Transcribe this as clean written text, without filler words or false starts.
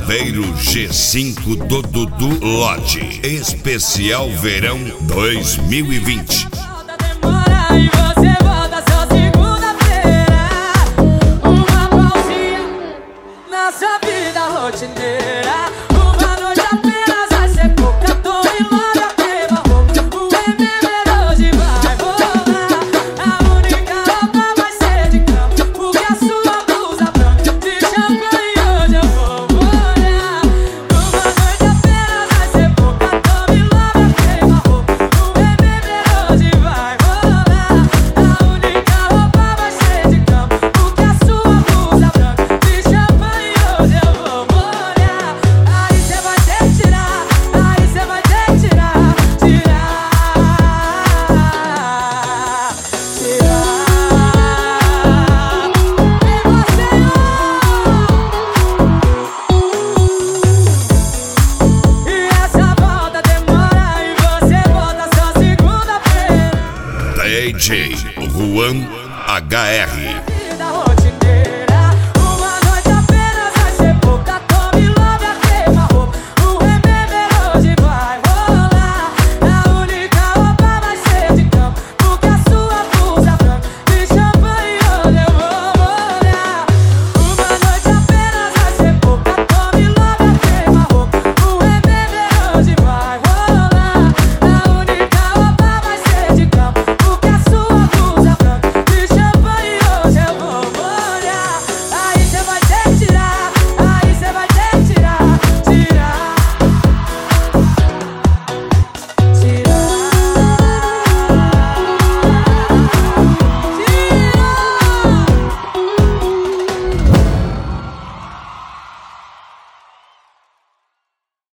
Chaveiro G5 do Dudu Lodge. Especial Verão 2020. E você volta só segunda-feira. Uma pausinha na sua vida rotineira. Uma noite apenas vai ser pouca. Tô em logo a queima roupa. O beber hoje vai rolar. A única roupa vai ser de cama, porque a sua blusa branca de champanhe hoje eu vou molhar. Uma noite apenas vai ser pouca. Tô em logo a queima roupa. O beber hoje vai rolar. A única roupa vai ser de cama, porque a sua blusa branca de champanhe hoje eu vou molhar. Aí cê vai ter que tirar, aí cê vai ter que tirar, tirar. E essa volta demora e você volta só segunda-feira. DJ Juan HR.